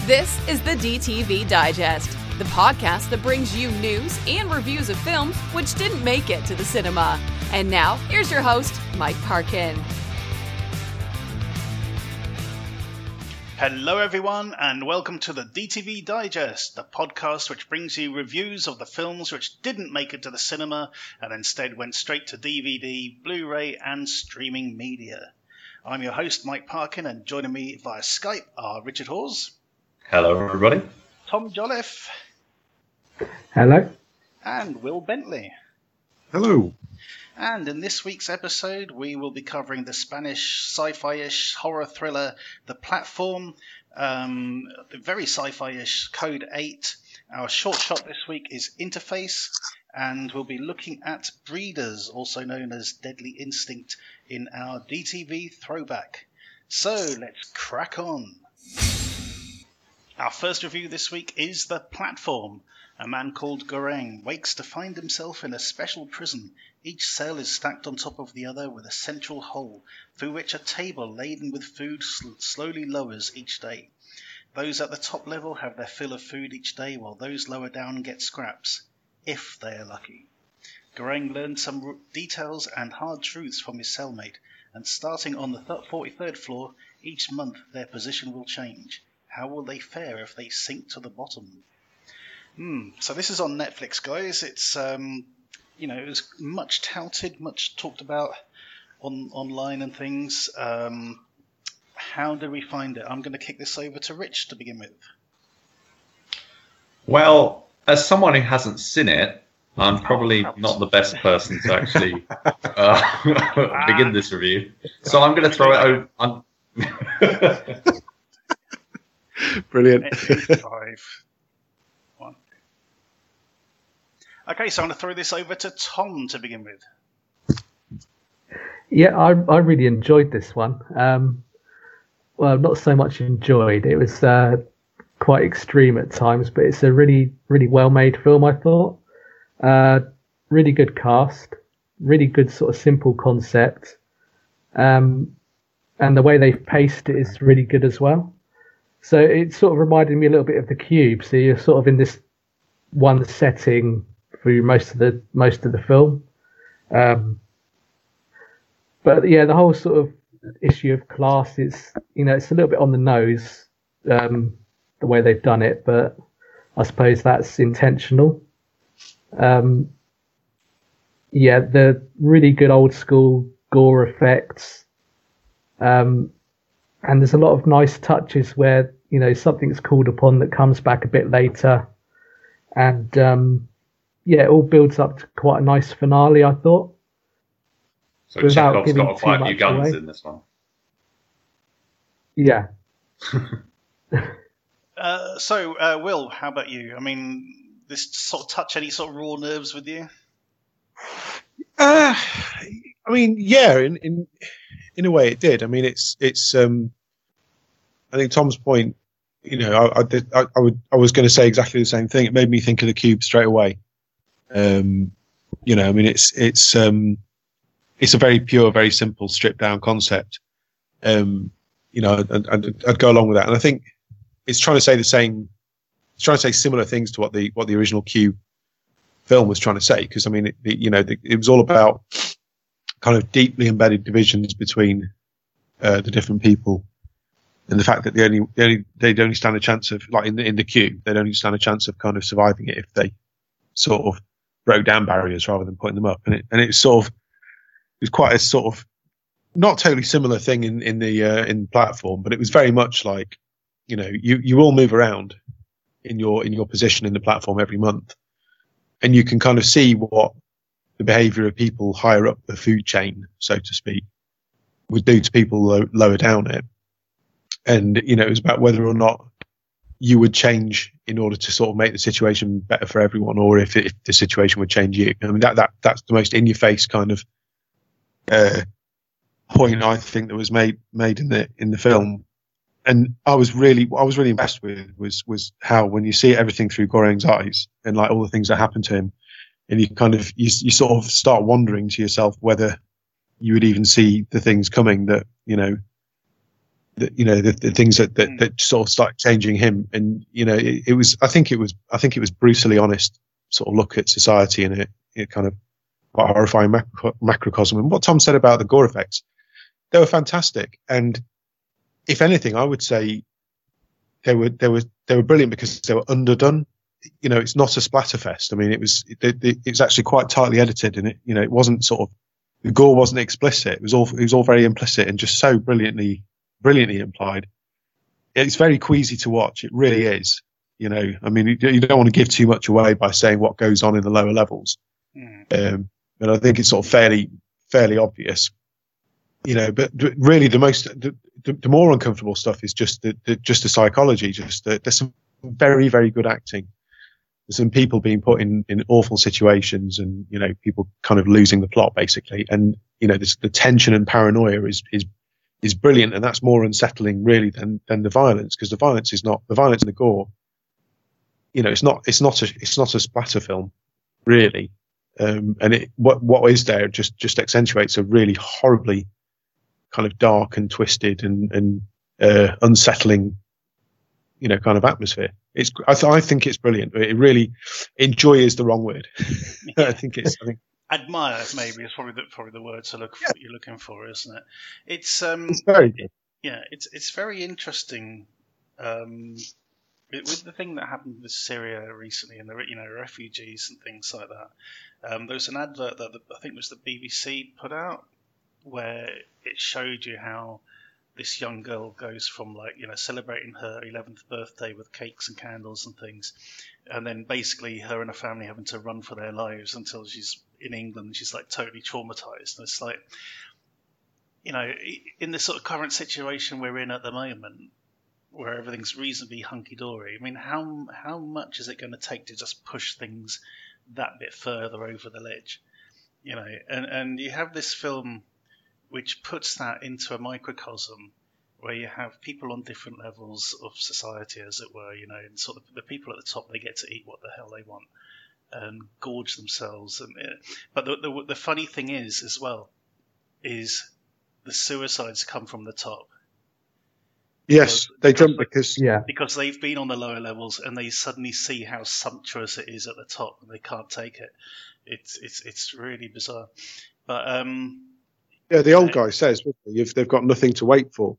This is the DTV Digest, the podcast that brings you news and reviews of films which didn't make it to the cinema. And now, here's your host, Mike Parkin. Hello everyone, and welcome to the DTV Digest, the podcast which brings you reviews of the films which didn't make it to the cinema and instead went straight to DVD, Blu-ray and streaming media. I'm your host, Mike Parkin, and joining me via Skype are Richard Hawes. Hello everybody. Tom Jolliffe. Hello. And Will Bentley. Hello. And in this week's episode, we will be covering the Spanish sci-fi-ish horror thriller, The Platform, the very sci-fi-ish Code 8. Our short shot this week is Interface, and we'll be looking at Breeders, also known as Deadly Instinct, in our DTV throwback. So let's crack on. Our first review this week is The Platform. A man called Goreng wakes to find himself in a special prison. Each cell is stacked on top of the other with a central hole, through which a table laden with food slowly lowers each day. Those at the top level have their fill of food each day, while those lower down get scraps, if they are lucky. Goreng learns some details and hard truths from his cellmate, and starting on the 43rd floor, each month their position will change. How will they fare if they sink to the bottom? So this is on Netflix, guys. It's it was much touted, much talked about online and things. How did we find it? I'm going to kick this over to Rich to begin with. Well, as someone who hasn't seen it, I'm probably not the best person to actually begin this review. So I'm going to throw it over. Brilliant. 5, 1. Okay, so I'm going to throw this over to Tom to begin with. Yeah, I really enjoyed this one. Well, not so much enjoyed. It was quite extreme at times, but it's a really, really well-made film, I thought. Really good cast, really good sort of simple concept. And the way they've paced it is really good as well. So it sort of reminded me a little bit of The Cube. So you're sort of in this one setting through most of the film. But yeah, the whole sort of issue of class is, it's a little bit on the nose, the way they've done it, but I suppose that's intentional. Yeah, the really good old school gore effects. And there's a lot of nice touches where, something's called upon that comes back a bit later. And, it all builds up to quite a nice finale, I thought. So Chekhov's got quite a few guns in this one. Yeah. Will, how about you? I mean, this sort of touch any sort of raw nerves with you? I mean, yeah, in a way it did. I mean, it's. I think Tom's point. I was going to say exactly the same thing. It made me think of The Cube straight away. I mean, it's a very pure, very simple, stripped down concept. I'd go along with that, and I think it's trying to say the same. It's trying to say similar things to what the original Cube film was trying to say. Because I mean, it was all about kind of deeply embedded divisions between the different people, and the fact that they'd only stand a chance of, like in the Cube, they'd only stand a chance of kind of surviving it if they sort of broke down barriers rather than putting them up. And it was quite a sort of not totally similar thing in Platform, but it was very much like, you all move around in your position in the platform every month, and you can kind of see what the behaviour of people higher up the food chain, so to speak, would do to people lower down it. And, it was about whether or not you would change in order to sort of make the situation better for everyone, or if the situation would change you. I mean, that's the most in-your-face kind of point I think that was made in the film. And I was really impressed with was how, when you see everything through Goreng's eyes and like all the things that happened to him, and you sort of start wondering to yourself whether you would even see the things coming that the things that sort of started changing him. And it was I think it was brutally honest sort of look at society in a kind of quite horrifying macrocosm. And what Tom said about the gore effects, they were fantastic. And if anything, I would say they were brilliant because they were underdone. It's not a splatterfest. I mean, it was actually quite tightly edited, and it wasn't sort of, the gore wasn't explicit. It was all very implicit and just so brilliantly implied. It's very queasy to watch. It really is. I mean, you don't want to give too much away by saying what goes on in the lower levels. But I think it's sort of fairly obvious. But really the more uncomfortable stuff is just the psychology. There's some very, very good acting. There's some people being put in awful situations, and people kind of losing the plot basically. And the tension and paranoia is brilliant, and that's more unsettling really than the violence, because the violence and the gore. It's not a splatter film, really. And what is there just accentuates a really horribly kind of dark and twisted and unsettling, kind of atmosphere. I think it's brilliant. It really, enjoy is the wrong word. Yeah. I think admire maybe is probably the word to look for, you're looking for, isn't it? It's very good. It's very interesting. With the thing that happened with Syria recently and the refugees and things like that, there was an advert that I think was the BBC put out where it showed you how this young girl goes from celebrating her 11th birthday with cakes and candles and things, and then basically her and her family having to run for their lives until she's in England and she's totally traumatized. And it's in this sort of current situation we're in at the moment, where everything's reasonably hunky-dory, I mean, how much is it going to take to just push things that bit further over the ledge? And you have this film which puts that into a microcosm where you have people on different levels of society, as it were, and sort of the people at the top, they get to eat what the hell they want and gorge themselves. But the funny thing is, as well, is the suicides come from the top. Yes, they jump because they've been on the lower levels and they suddenly see how sumptuous it is at the top and they can't take it. It's really bizarre. But the old guy says, if they've got nothing to wait for,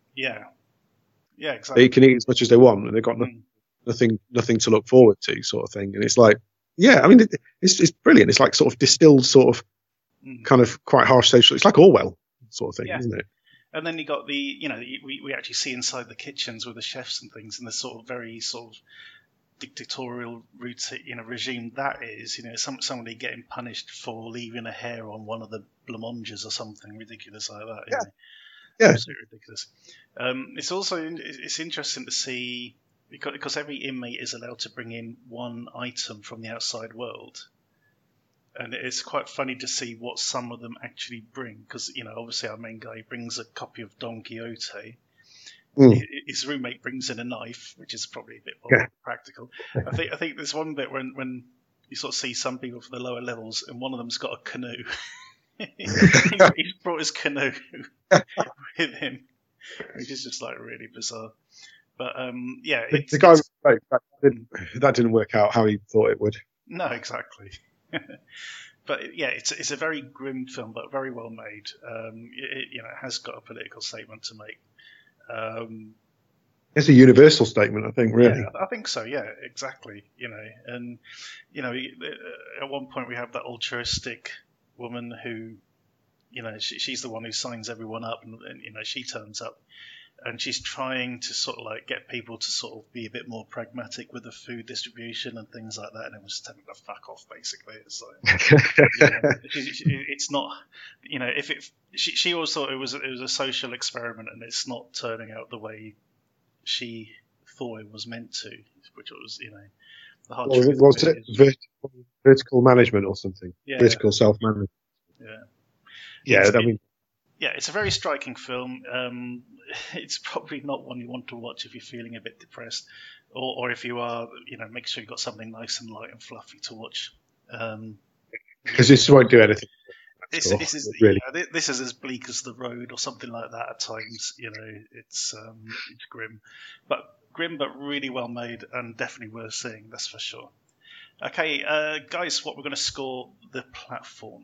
exactly, they can eat as much as they want and they've got nothing to look forward to, sort of thing. And it's I mean, it's brilliant. It's like sort of distilled, sort of kind of quite harsh social. It's like Orwell sort of thing, isn't it? And then you got we actually see inside the kitchens with the chefs and things, and the sort of very sort of dictatorial routine, regime that is, somebody getting punished for leaving a hair on one of the blancmanges or something ridiculous like that. Absolutely ridiculous. It's also interesting to see because every inmate is allowed to bring in one item from the outside world. And it's quite funny to see what some of them actually bring, because obviously our main guy brings a copy of Don Quixote. His roommate brings in a knife, which is probably a bit more practical. I think there's one bit when you sort of see some people from the lower levels, and one of them's got a canoe. He's brought his canoe with him, which is just really bizarre. But the guy that didn't work out how he thought it would. No, exactly. But it's a very grim film, but very well made. It has got a political statement to make. It's a universal statement, I think. Really, I think so. Yeah, exactly. And at one point we have that altruistic woman who, she's the one who signs everyone up, and she turns up. And she's trying to sort of get people to sort of be a bit more pragmatic with the food distribution and things like that, and it was telling them to fuck off. Basically, it's it's not, if it. She always thought it was a social experiment, and it's not turning out the way she thought it was meant to, which was the hard truth. Was it vertical management or something? Yeah. Vertical self-management. Yeah. I mean. Yeah, it's a very striking film. It's probably not one you want to watch if you're feeling a bit depressed, or if you are, make sure you've got something nice and light and fluffy to watch. Because this won't do anything. This is really this is as bleak as The Road or something like that at times. It's grim, but really well made and definitely worth seeing. That's for sure. Okay, guys, what we're going to score The Platform.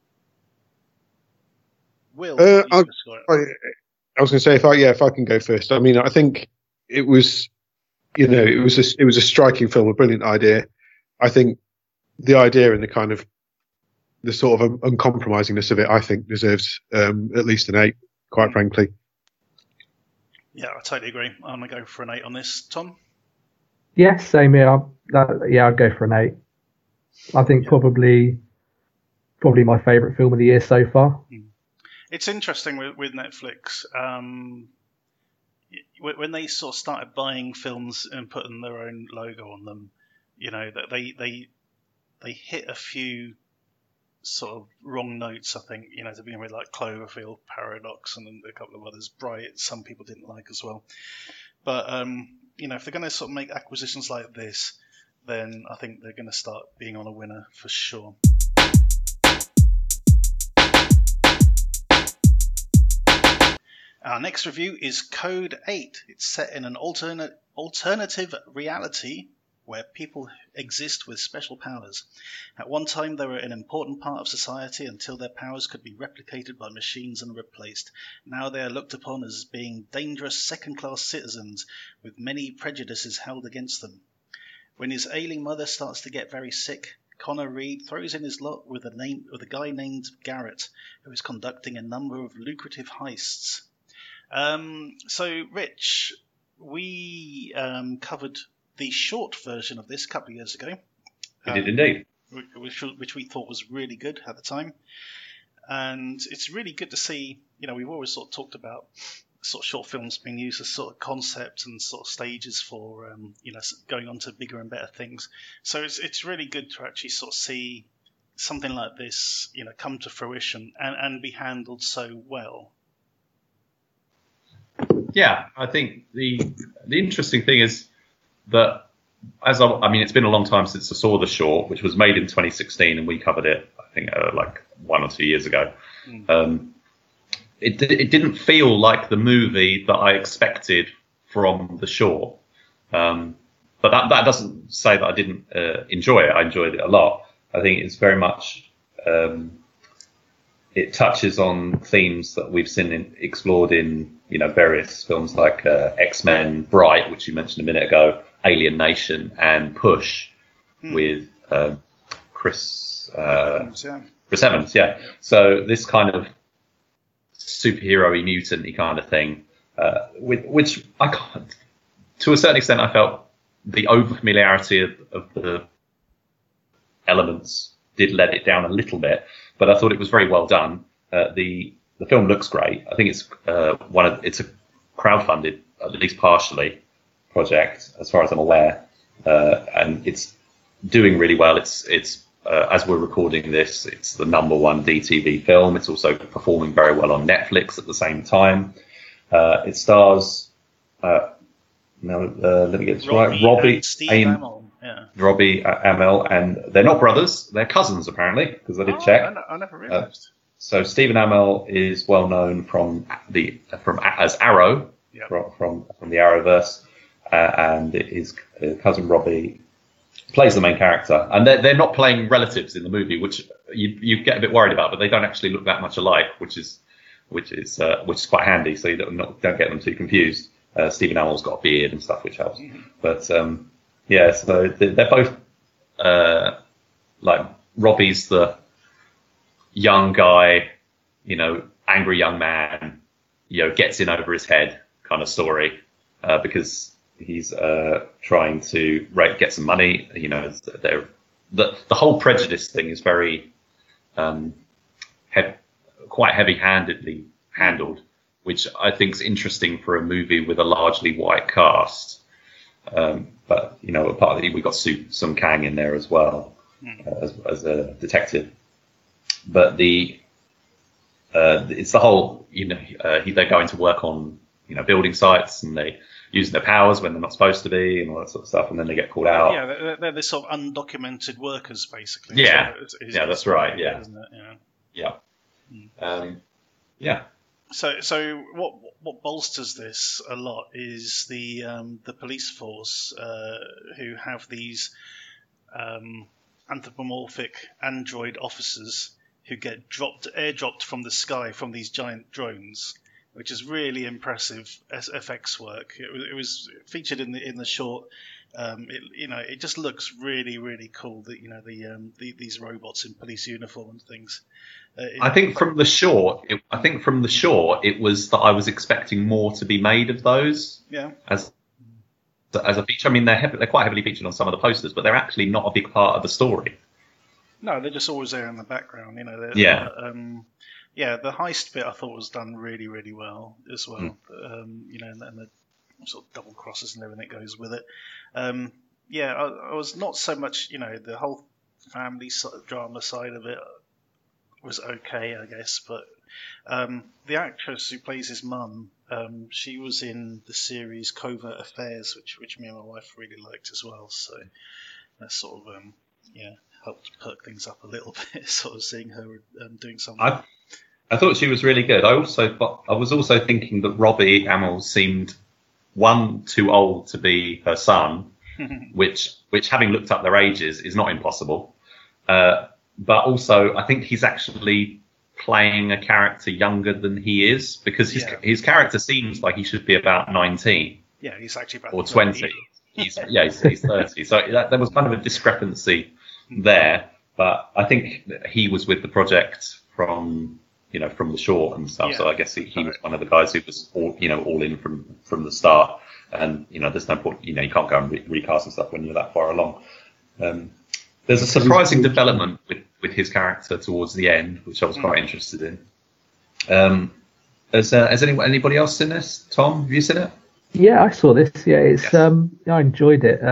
Will, I was going to say if I can go first. I mean, I think it was, it was a striking film, a brilliant idea. I think the idea and the sort of uncompromisingness of it, I think, deserves at least an 8. Quite frankly. Yeah, I totally agree. I'm going to go for an 8 on this. Tom? Yeah, same here. I'd go for an 8. I think probably my favourite film of the year so far. It's interesting with Netflix. When they sort of started buying films and putting their own logo on them, that they hit a few sort of wrong notes, I think, to begin with, like Cloverfield Paradox and a couple of others. Bright, some people didn't like as well. But, if they're going to sort of make acquisitions like this, then I think they're going to start being on a winner for sure. Our next review is Code 8. It's set in an alternative reality where people exist with special powers. At one time, they were an important part of society until their powers could be replicated by machines and replaced. Now they are looked upon as being dangerous second-class citizens with many prejudices held against them. When his ailing mother starts to get very sick, Connor Reed throws in his lot with a guy named Garrett, who is conducting a number of lucrative heists. So, Rich, we covered the short version of this a couple of years ago. We did indeed. Which we thought was really good at the time. And it's really good to see, we've always sort of talked about sort of short films being used as sort of concepts and sort of stages for, going on to bigger and better things. So it's really good to actually sort of see something like this, come to fruition and be handled so well. Yeah, I think the interesting thing is that it's been a long time since I saw the short, which was made in 2016, and we covered it, I think, like 1 or 2 years ago. It didn't feel like the movie that I expected from the short, but that doesn't say that I didn't enjoy it. I enjoyed it a lot. I think it's very much it touches on themes that we've seen explored in various films like X-Men, Bright, which you mentioned a minute ago, Alien Nation, and Push with Chris Evans. Yeah. So this kind of superhero-y, mutant-y kind of thing, which I can't, to a certain extent, I felt the over-familiarity of the elements did let it down a little bit, but I thought it was very well done. The film looks great. I think it's it's a crowdfunded, at least partially, project as far as I'm aware, and it's doing really well. It's as we're recording this, it's the #1 DTV film. It's also performing very well on Netflix at the same time. It stars let me get this right. Robbie Amell, and they're not brothers; they're cousins apparently, because I did check. I never realised. So Stephen Amell is well known as Arrow, from the Arrowverse, and his cousin Robbie plays the main character. And they're not playing relatives in the movie, which you get a bit worried about, but they don't actually look that much alike, which is quite handy. So you don't get them too confused. Stephen Amell's got a beard and stuff, which helps. Mm-hmm. But so they're both like Robbie's the young guy, angry young man, gets in over his head kind of story, because he's trying to get some money. The whole prejudice thing is very quite heavy-handedly handled, which I think is interesting for a movie with a largely white cast. But partly we got Sung Kang in there as well, as a detective. But it's the whole, they're going to work on, building sites, and they using their powers when they're not supposed to be, and all that sort of stuff, and then they get called out. Yeah, they're this sort of undocumented workers, basically. Yeah, so that's right. Yeah, isn't it? Yeah. Yeah. So what bolsters this a lot is the police force who have these anthropomorphic android officers who get airdropped from the sky from these giant drones, which is really impressive FX work. It was featured in the short. It just looks really, really cool that these robots in police uniform and things. I think from the short, it was that I was expecting more to be made of those. Yeah. As a feature, I mean, they're quite heavily featured on some of the posters, but they're actually not a big part of the story. No, they're just always there in the background. Yeah. The heist bit I thought was done really, really well as well. And the sort of double crosses and everything that goes with it. I was not so much, the whole family drama side of it was okay, I guess, but the actress who plays his mum, she was in the series Covert Affairs, which me and my wife really liked as well. So that sort of helped perk things up a little bit, sort of seeing her doing something. I thought she was really good. I was also thinking that Robbie Amell seemed too old to be her son, which having looked up their ages is not impossible. But also, I think he's actually playing a character younger than he is, because his character seems like he should be about 19. Yeah, he's actually about or 20. He's 30. So there was kind of a discrepancy there. But I think he was with the project from the short and stuff. Yeah. So I guess he was one of the guys who was all in from the start. And there's no point. You can't go and recast and stuff when you're that far along. There's a surprising development with his character towards the end, which I was quite interested in. Has anybody else seen this? Tom, have you seen it? Yeah, I saw this. Yeah, it's I enjoyed it.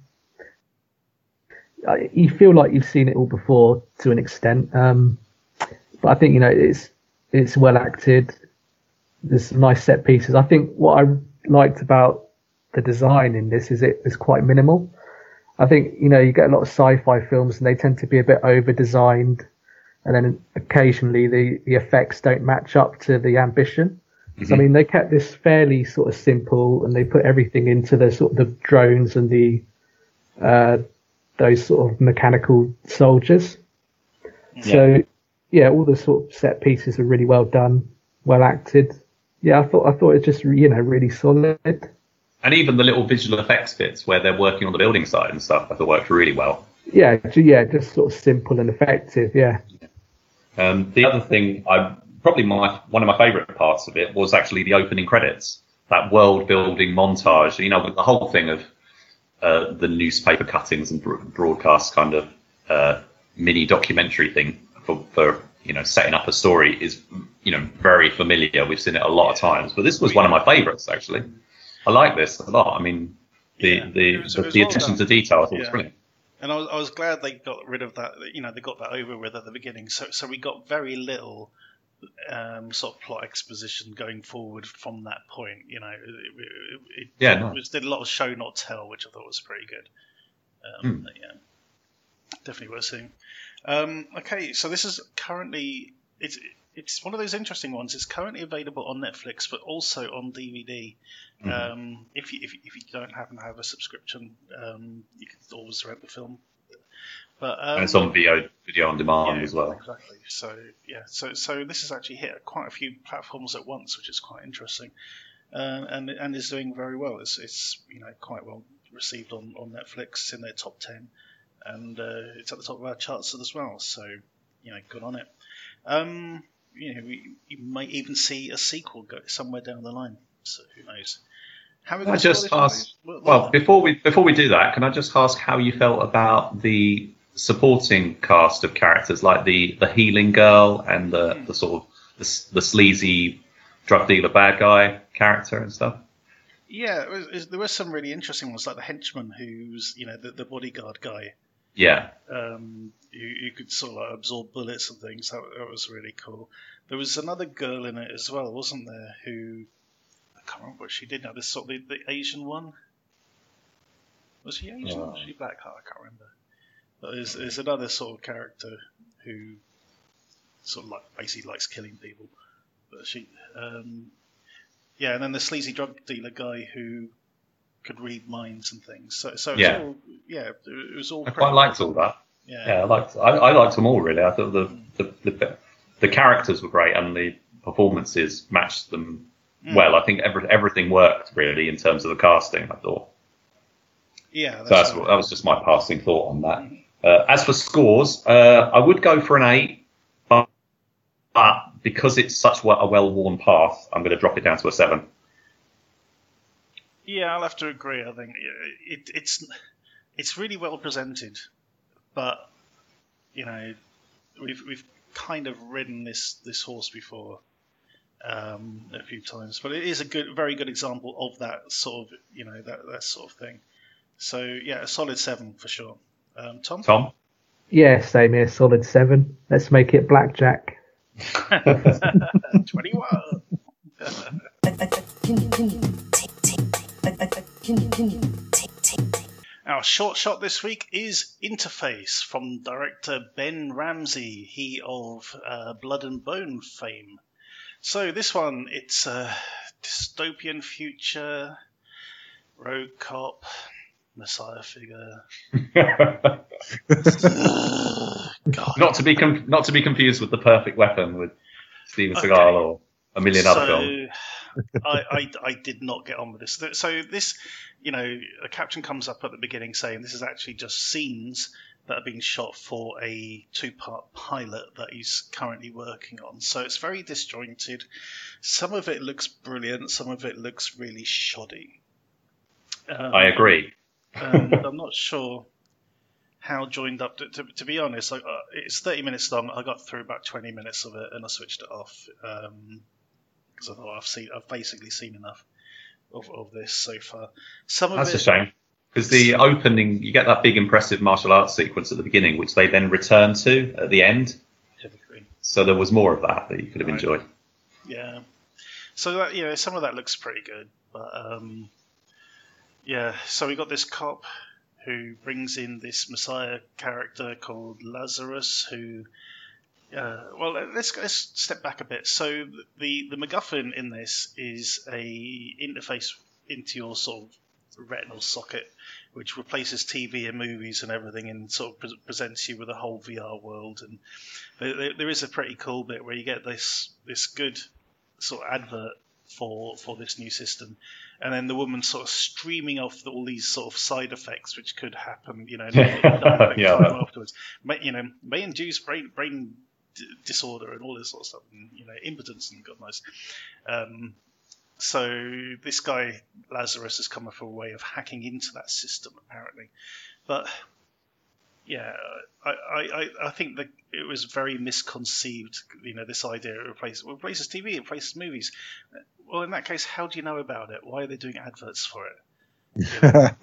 You feel like you've seen it all before to an extent, but I think it's well acted. There's some nice set pieces. I think what I liked about the design in this is it's quite minimal. I think you get a lot of sci-fi films and they tend to be a bit over-designed, and then occasionally the effects don't match up to the ambition. Mm-hmm. So I mean, they kept this fairly sort of simple, and they put everything into the sort of the drones and the those sort of mechanical soldiers. Yeah. So all the sort of set pieces are really well done, well acted. Yeah, I thought it's just really solid. And even the little visual effects bits where they're working on the building site and stuff, I thought worked really well. Yeah, just sort of simple and effective. Yeah. The other thing, one of my favourite parts of it was actually the opening credits. That world building montage, with the whole thing of the newspaper cuttings and broadcast kind of mini documentary thing for setting up a story is very familiar. We've seen it a lot of times, but this was one of my favourites actually. I like this a lot. I mean, the attention to detail I thought was brilliant. And I was glad they got rid of that. They got that over with at the beginning. So we got very little sort of plot exposition going forward from that point. It did a lot of show not tell, which I thought was pretty good. Definitely worth seeing. Okay, so this is currently it's one of those interesting ones. It's currently available on Netflix, but also on DVD. Mm-hmm. If you don't happen to have a subscription, you can always rent the film. But and it's on video on demand as well. Exactly. So this has actually hit quite a few platforms at once, which is quite interesting, and is doing very well. It's quite well received on Netflix. It's in their top 10, and it's at the top of our charts as well. So good on it. You might even see a sequel go somewhere down the line. So who knows? Can I just ask? Well, before we do that, can I just ask how you felt about the supporting cast of characters, like the healing girl and the sort of the sleazy drug dealer bad guy character and stuff? Yeah, there were some really interesting ones, like the henchman who's the bodyguard guy. Yeah. You could sort of absorb bullets and things. That was really cool. There was another girl in it as well, wasn't there? Who I can't remember what she did now. This sort of the Asian one. Was she Asian or was she black? I can't remember. But there's another sort of character who sort of basically likes killing people. But she, and then the sleazy drug dealer guy who could read minds and things. So it was all. I quite liked all that. Yeah, I liked them all really. I thought the characters were great and the performances matched them well. I think everything worked really in terms of the casting. I thought. Yeah, that was just my passing thought on that. As for scores, I would go for an 8, but because it's such a well-worn path, I'm going to drop it down to a 7. Yeah, I'll have to agree. I think it's really well presented, but we've kind of ridden this horse before a few times, but it is a very good example of that sort of that sort of thing. So yeah, a solid 7 for sure. Tom? Yeah, same here, solid 7. Let's make it blackjack. 21. Our short shot this week is Interface from director Ben Ramsey, he of Blood and Bone fame. So this one, it's a dystopian future, rogue cop, Messiah figure. God. Not to be confused with The Perfect Weapon with Steven Seagal or a million other films. I did not get on with this. So this, a caption comes up at the beginning saying this is actually just scenes that are being shot for a 2-part pilot that he's currently working on. So it's very disjointed. Some of it looks brilliant. Some of it looks really shoddy. I agree. I'm not sure how joined up. To be honest, it's 30 minutes long. I got through about 20 minutes of it and I switched it off because I thought I've basically seen enough of this so far. That's a shame because the opening, you get that big impressive martial arts sequence at the beginning, which they then return to at the end. Typically. So there was more of that you could have enjoyed. Yeah. So that, some of that looks pretty good, but. So we got this cop who brings in this Messiah character called Lazarus, who, let's step back a bit. So the MacGuffin in this is a interface into your sort of retinal socket, which replaces TV and movies and everything, and sort of presents you with a whole VR world. And there is a pretty cool bit where you get this good sort of advert for this new system, and then the woman sort of streaming off all these sort of side effects which could happen, afterwards. May induce brain disorder and all this sort of stuff, and impotence and God knows. So this guy Lazarus has come up with a way of hacking into that system apparently, but yeah, I think that it was very misconceived. This idea it replaces TV, it replaces movies. Well, in that case, how do you know about it? Why are they doing adverts for it?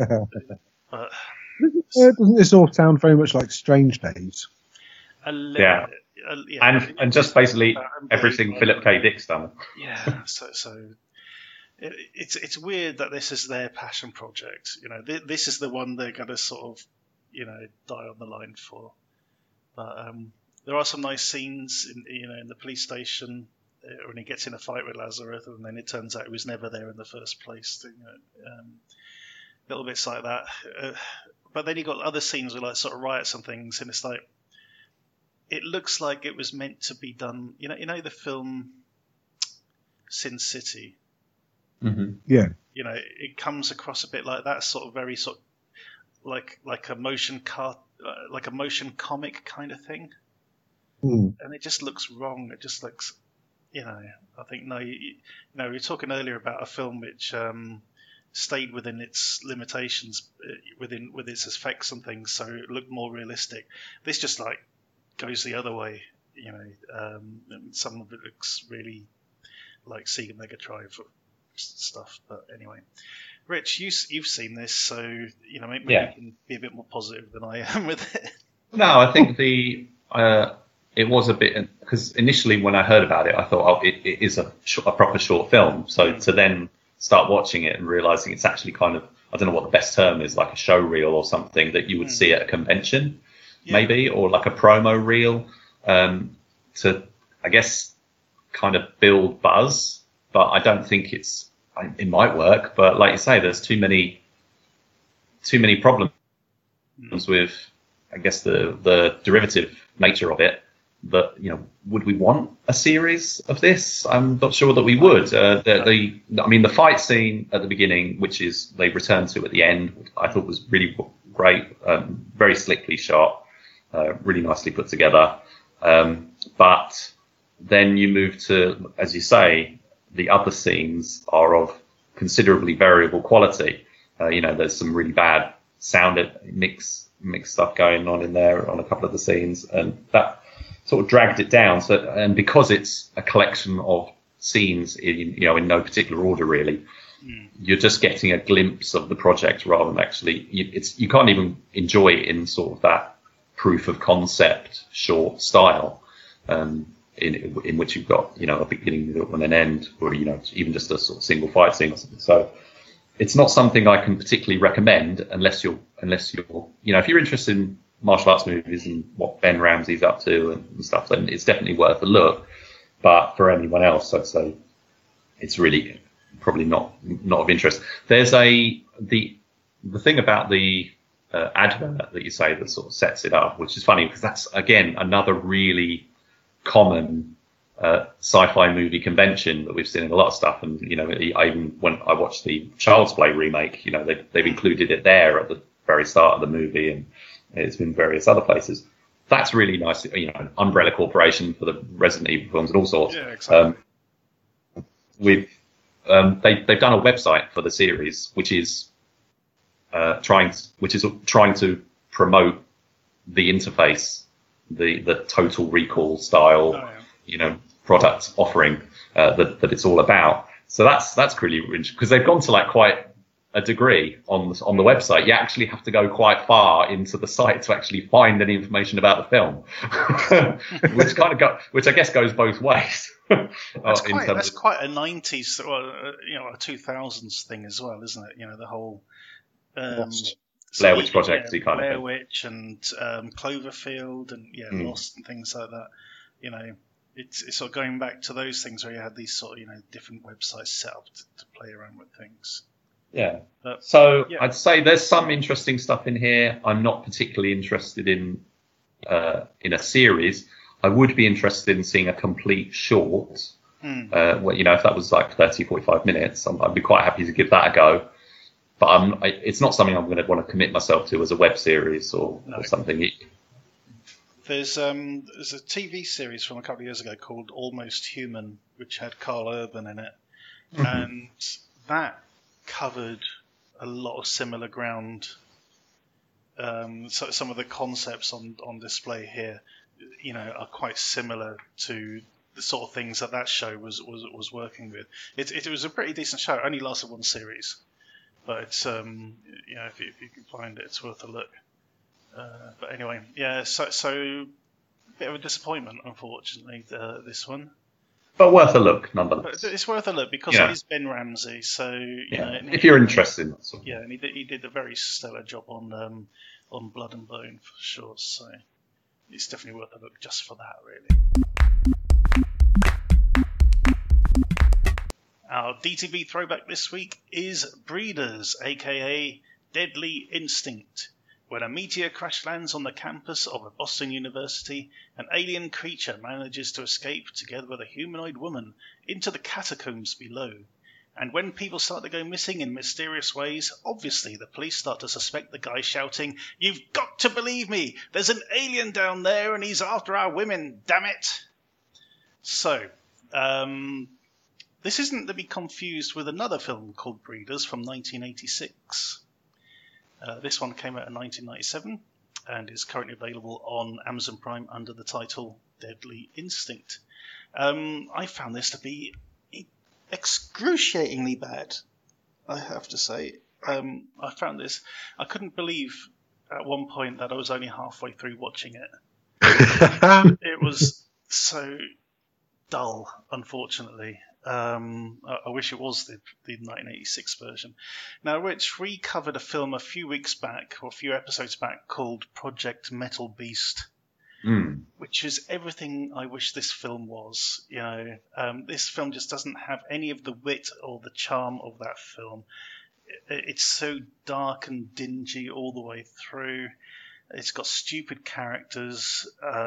Doesn't this all sound very much like Strange Days? A little bit. And just basically everything Philip K. Dick's done. Yeah, so it's weird that this is their passion project. This is the one they're going to sort of die on the line for. But there are some nice scenes in the police station when he gets in a fight with Lazarus, and then it turns out he was never there in the first place. Little bits like that. But then you got other scenes with sort of riots and things, and it's like it looks like it was meant to be done. The film Sin City. Mm-hmm. Yeah. It comes across a bit like that, sort of very sort of like a motion comic kind of thing, and it just looks wrong. It just looks, I think we were talking earlier about a film which stayed within its limitations, with its effects and things, so it looked more realistic. This just goes the other way, and some of it looks really like Sega Mega Drive stuff. But anyway. Rich, you've seen this, so maybe you can be a bit more positive than I am with it. No, I think it was a bit because initially when I heard about it, I thought, it is a proper short film. So to then start watching it and realizing it's actually kind of, I don't know what the best term is, like a show reel or something that you would see at a convention, maybe, or like a promo reel. to, I guess, kind of build buzz, but I don't think it might work. But like you say, there's too many problems with, I guess, the derivative nature of it. That, would we want a series of this? I'm not sure that we would. The fight scene at the beginning, which is they return to at the end, I thought was really great, very slickly shot, really nicely put together. But then you move to, as you say, the other scenes are of considerably variable quality. There's some really bad sound mix stuff going on in there on a couple of the scenes, and that sort of dragged it down. So, and because it's a collection of scenes in no particular order really, you're just getting a glimpse of the project rather than actually. You can't even enjoy it in sort of that proof of concept short style, in which you've got a beginning, middle, and an end, or even just a sort of single fight scene or something. So it's not something I can particularly recommend unless you're if you're interested in martial arts movies and what Ben Ramsey's up to and stuff, then it's definitely worth a look. But for anyone else, I'd say it's really probably not of interest. There's the thing about the advert that you say that sort of sets it up, which is funny because that's again another really common sci-fi movie convention that we've seen in a lot of stuff. And even when I watched the Child's Play remake, they've included it there at the very start of the movie, and it's been various other places. That's really nice. An Umbrella Corporation for the Resident Evil films and all sorts. Yeah, exactly. They've done a website for the series, which is trying to promote the interface, the Total Recall style, product offering that it's all about. So that's really interesting because they've gone to like quite a degree on the website. You actually have to go quite far into the site to actually find any information about the film, which I guess goes both ways. That's quite a 90s, a 2000s thing as well, isn't it? The whole Blair Witch Project, kind of Blair Witch and Cloverfield and Lost and things like that. It's sort of going back to those things where you had these sort of different websites set up to play around with things. Yeah. But, I'd say there's some interesting stuff in here. I'm not particularly interested in a series. I would be interested in seeing a complete short. If that was like 30, 45 minutes, I'd be quite happy to give that a go. But it's not something I'm going to want to commit myself to as a web series or something. There's a TV series from a couple of years ago called Almost Human, which had Carl Urban in it, and that covered a lot of similar ground. So some of the concepts on display here, are quite similar to the sort of things that show was working with. It was a pretty decent show. It only lasted one series, but it's if you can find it, it's worth a look. But anyway, so bit of a disappointment, unfortunately, this one. But worth a look, nonetheless. But it's worth a look because it is Ben Ramsey. So if you're interested in that sort of thing. and he did a very stellar job on Blood and Bone for sure. So it's definitely worth a look just for that, really. Our DTV throwback this week is Breeders, aka Deadly Instinct. When a meteor crash lands on the campus of a Boston university, an alien creature manages to escape together with a humanoid woman into the catacombs below. And when people start to go missing in mysterious ways, obviously the police start to suspect the guy shouting, "You've got to believe me! There's an alien down there and he's after our women, damn it!" So, this isn't to be confused with another film called Breeders from 1986. This one came out in 1997 and is currently available on Amazon Prime under the title Deadly Instinct. I found this to be excruciatingly bad, I have to say. I couldn't believe at one point that I was only halfway through watching it. It was so dull, unfortunately. I wish it was the 1986 version. Now, Rich, we covered a film a few episodes back called Project Metal Beast. which is everything I wish this film was. This film just doesn't have any of the wit or the charm of that film. It's so dark and dingy all the way through. It's got stupid characters.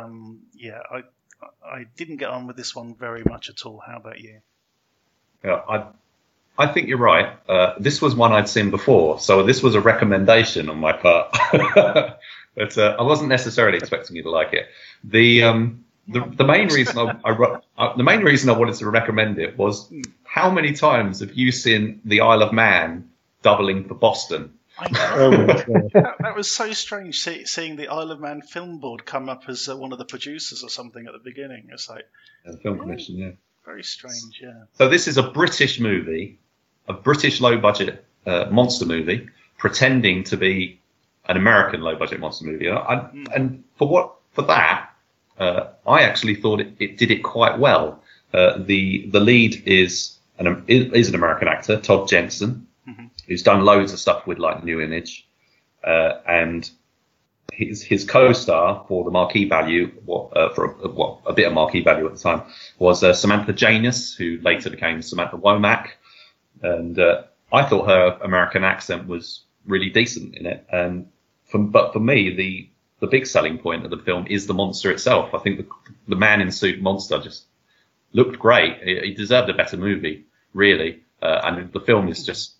I didn't get on with this one very much at all. How about you? Yeah, I think you're right. This was one I'd seen before, so this was a recommendation on my part. But I wasn't necessarily expecting you to like it. The main reason the main reason I wanted to recommend it was, how many times have you seen the Isle of Man doubling for Boston? I know. That was so strange, seeing the Isle of Man Film Board come up as one of the producers or something at the beginning. It's like the Film Commission, yeah. Very strange, yeah. So this is a British movie, a British low-budget monster movie, pretending to be an American low-budget monster movie. And for that, I actually thought it did it quite well. The lead is an American actor, Todd Jensen, who's done loads of stuff with like New Image, and his co-star for the marquee value, a bit of marquee value at the time, was Samantha Janus, who later became Samantha Womack, and I thought her American accent was really decent in it. But for me, the big selling point of the film is the monster itself. I think the man in suit monster just looked great. He deserved a better movie, really. And the film is just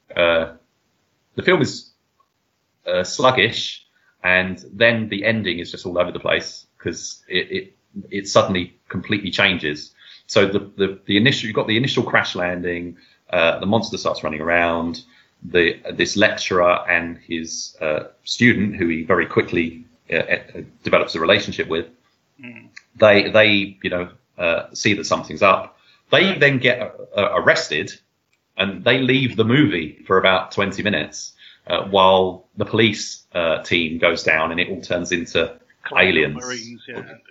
sluggish, and then the ending is just all over the place because it suddenly completely changes. So you've got the initial crash landing. The monster starts running around. This lecturer and his student, who he very quickly develops a relationship with, they see that something's up. They then get arrested, and they leave the movie for about 20 minutes while the police team goes down, and it all turns into aliens. Marines,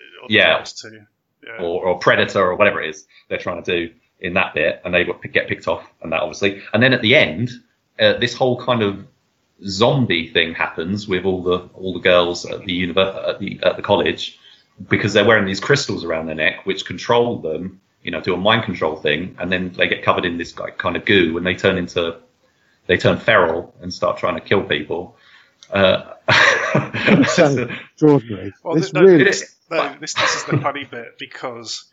or Predator, or whatever it is they're trying to do in that bit, and they get picked off, and that obviously. And then at the end, this whole kind of zombie thing happens with all the girls at the college, because they're wearing these crystals around their neck which control them, do a mind control thing, and then they get covered in this kind of goo, and they turn feral and start trying to kill people. Sounds extraordinary. Well, this is the funny bit, because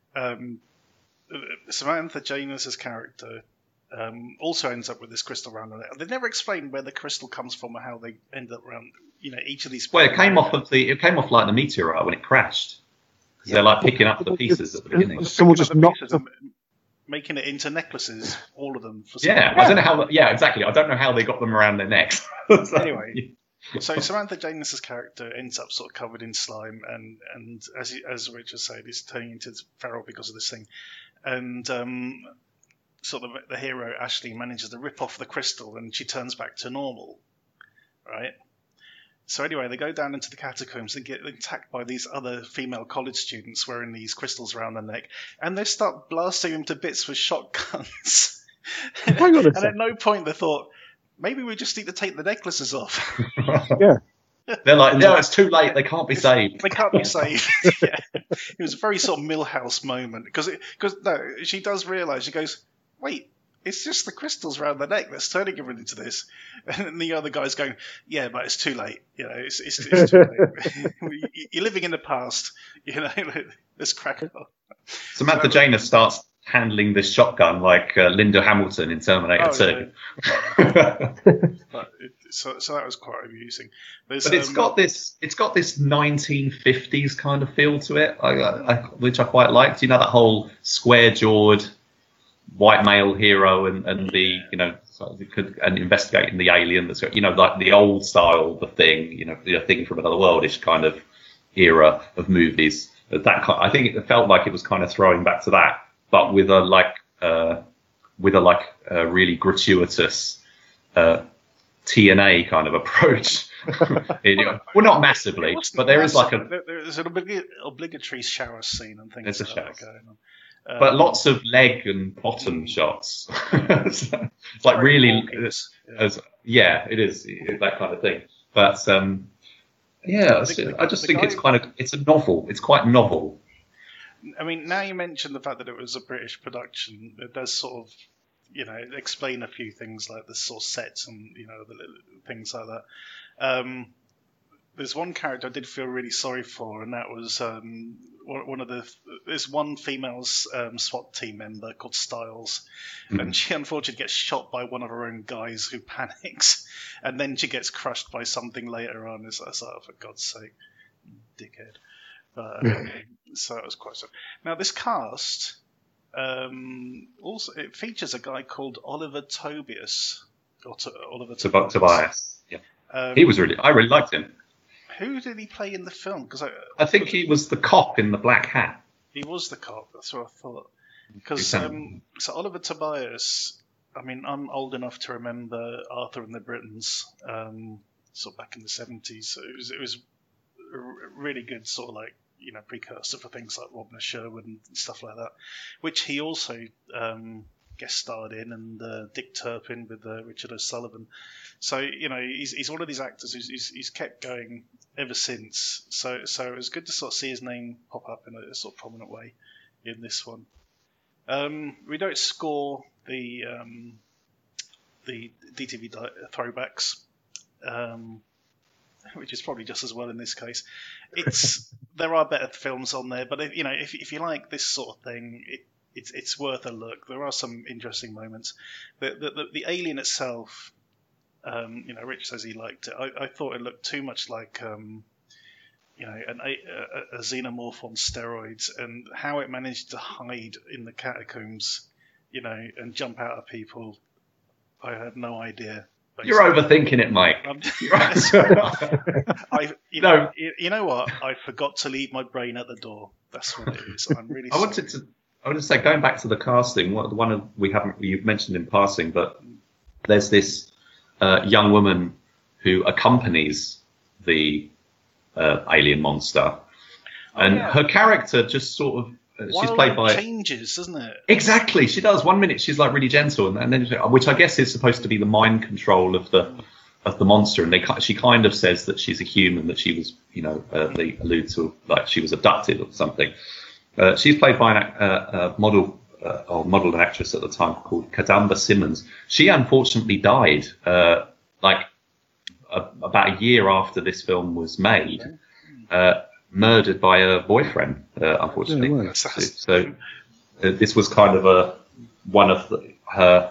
Samantha Janus's character also ends up with this crystal around her neck. They never explain where the crystal comes from or how they end up around each of these. Well, it came off like the meteorite when it crashed. They're like picking up the pieces at the beginning. Someone just knocked them, making it into necklaces, all of them. I don't know how. Yeah, exactly. I don't know how they got them around their necks. Anyway, so Samantha Janus's character ends up sort of covered in slime, and as Richard said, is turning into feral because of this thing, and sort of the hero Ashley manages to rip off the crystal, and she turns back to normal, right? So anyway, they go down into the catacombs and get attacked by these other female college students wearing these crystals around their neck, and they start blasting them to bits with shotguns. Hang on a and second. at no point they thought, maybe we just need to take the necklaces off. Yeah. They're like, no, it's too late. They can't be saved. They can't be saved. Yeah. It was a very sort of Millhouse moment, because she does realise, she goes, wait, it's just the crystals around the neck that's turning everything into this. And then the other guy's going, yeah, but it's too late. It's too late. You're living in the past. Let's crack it off. Samantha Janus starts handling this shotgun like Linda Hamilton in Terminator 2. Yeah. So that was quite amusing. But it's got this 1950s kind of feel to it, which I quite liked. That whole square-jawed white male hero and the and investigating the alien that's like the old style, the thing from another worldish kind of era of movies. I think it felt like it was kind of throwing back to that, but with a really gratuitous TNA kind of approach. Well, not massively, but there is there's an obligatory shower scene and things like that going on. But lots of leg and bottom shots. It's like really, it is that kind of thing. But Yeah, I just think it's a novel. It's quite novel. I mean, now you mentioned the fact that it was a British production, it does sort of, explain a few things like the sort of sets and, the things like that. There's one character I did feel really sorry for, and that was there's one female SWAT team member called Styles, and she unfortunately gets shot by one of her own guys who panics, and then she gets crushed by something later on. It's like, oh, for God's sake, dickhead. So it was quite sad. Now this cast also it features a guy called Oliver Tobias. Oliver Tobias. Yeah, I really liked him. Who did he play in the film? Because I think he was the cop in the black hat. He was the cop. That's what I thought. Because so Oliver Tobias. I mean, I'm old enough to remember Arthur and the Britons, sort of back in the 70s. So it was a really good sort of like precursor for things like Robin Sherwood and stuff like that, which he also guest starred in, and Dick Turpin with Richard O'Sullivan. So he's one of these actors who's kept going ever since. So it was good to sort of see his name pop up in a sort of prominent way in this one. We don't score the DTV throwbacks, which is probably just as well in this case. There are better films on there, but if you like this sort of thing, it's worth a look. There are some interesting moments. The alien itself, Rich says he liked it. I thought it looked too much like a xenomorph on steroids, and how it managed to hide in the catacombs, and jump out at people. I have no idea. Basically. You're overthinking it, Mike. You know what? I forgot to leave my brain at the door. That's what it is. I'm really. I wanted to say, going back to the casting, you've mentioned in passing, but there's this young woman who accompanies the alien monster, and her character just sort of. She's played by changes, doesn't it? Exactly, she does. 1 minute she's like really gentle, and then which I guess is supposed to be the mind control of the monster. And she kind of says that she's a human, that she was, they allude to like she was abducted or something. She's played by a model and actress at the time called Kadamba Simmons. She unfortunately died about a year after this film was made. Murdered by her boyfriend, unfortunately. So this was kind of one of her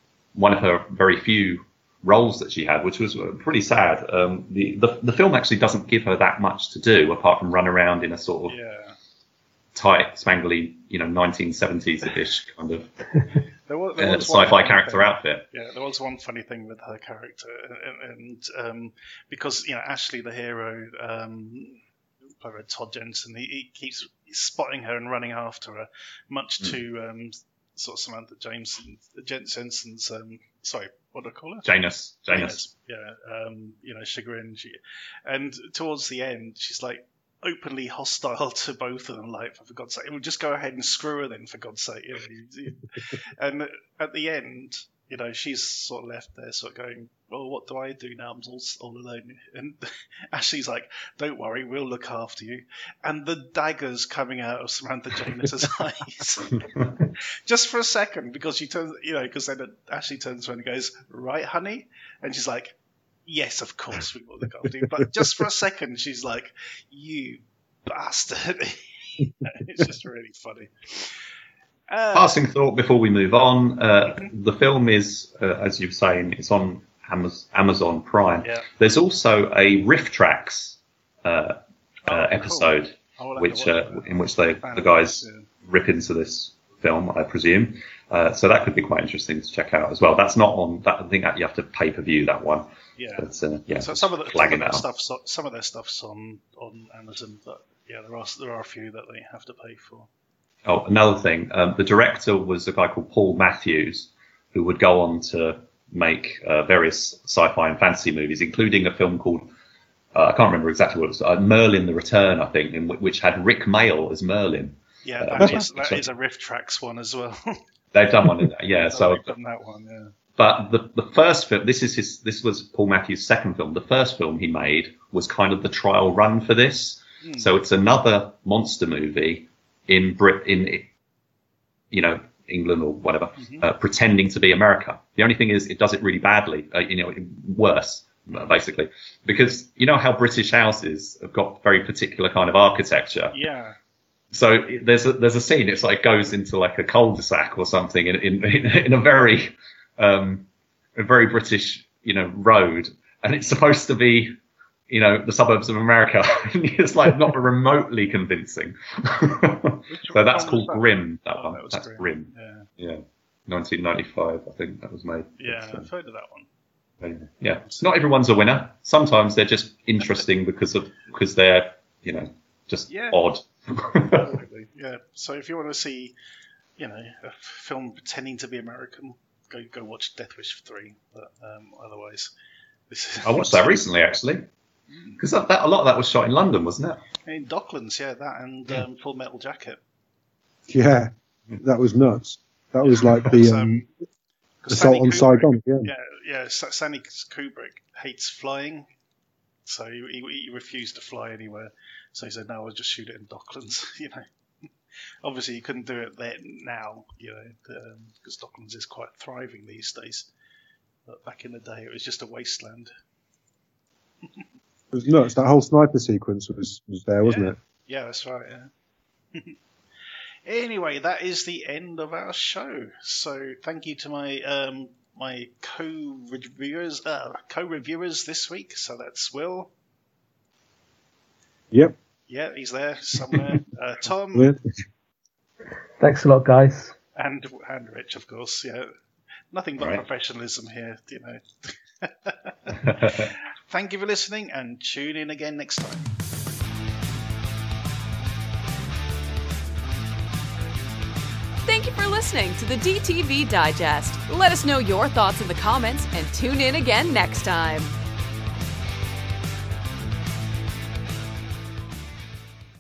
very few roles that she had, which was pretty sad. The film actually doesn't give her that much to do apart from run around in a sort of tight, spangly, 1970s-ish kind of sci-fi character outfit. Yeah, there was one funny thing with her character, and because Ashley, the hero. By Todd Jensen, he keeps spotting her and running after her, much to sort of Samantha Jensen's sorry, what do I call her? Janus. Yeah, chagrin. And towards the end, she's like openly hostile to both of them. Like, for God's sake, we'll just go ahead and screw her then, for God's sake. And at the end, she's sort of left there, sort of going, well, what do I do now? I'm all alone. And Ashley's like, don't worry, we'll look after you. And the daggers coming out of Samantha Janus's eyes. Just for a second, because she turns, because then Ashley turns around and goes, right, honey? And she's like, yes, of course we will look after you. But just for a second, she's like, you bastard. It's just really funny. Passing thought before we move on. The film is, as you're saying, it's on Amazon Prime. Yeah. There's also a Riff Tracks episode, cool. In which the guys rip into this film, I presume. So that could be quite interesting to check out as well. That's not on. I think that you have to pay per view that one. Yeah. But, So some of their stuff's on Amazon, but yeah, there are a few that they have to pay for. Oh, another thing. The director was a guy called Paul Matthews, who would go on to make various sci-fi and fantasy movies, including a film called, I can't remember exactly what it was, Merlin the Return, I think, which had Rick Mayall as Merlin. Yeah, that is a Riff Tracks one as well. They've done one, yeah. So I've done that one, yeah. But the first film, this was Paul Matthews' second film. The first film he made was kind of the trial run for this. So it's another monster movie in England or whatever, pretending to be America. The only thing is, it does it really badly. Worse, basically, because you know how British houses have got very particular kind of architecture. Yeah. So there's a scene. It's like goes into like a cul-de-sac or something in a very British road, and it's supposed to be the suburbs of America. It's like not remotely convincing. So that's called Grimm. That one. That's Grimm. Yeah. 1995, I think that was made. Yeah, I've heard of that one. Yeah, not everyone's a winner. Sometimes they're just interesting because they're just odd. Absolutely. Yeah. So if you want to see, a film pretending to be American, go watch Death Wish 3. But otherwise, I watched that recently, actually, because a lot of that was shot in London, wasn't it? In Docklands, that and Full Metal Jacket. Yeah, that was nuts. That was like the Assault on Saigon. Yeah. Stanley Kubrick hates flying, so he refused to fly anywhere. So he said, "No, I'll just shoot it in Docklands." Obviously he couldn't do it there now, because Docklands is quite thriving these days. But back in the day, it was just a wasteland. It was nuts. That whole sniper sequence was there, wasn't it? Yeah, that's right. Yeah. Anyway, that is the end of our show. So thank you to my my co-reviewers this week. So that's Will. Yep. Yeah, he's there somewhere. Tom. Yeah. Thanks a lot, guys. And Rich, of course. Yeah. Nothing but professionalism here, Thank you for listening, and tune in again next time. Thank you for listening to the DTV Digest. Let us know your thoughts in the comments and tune in again next time.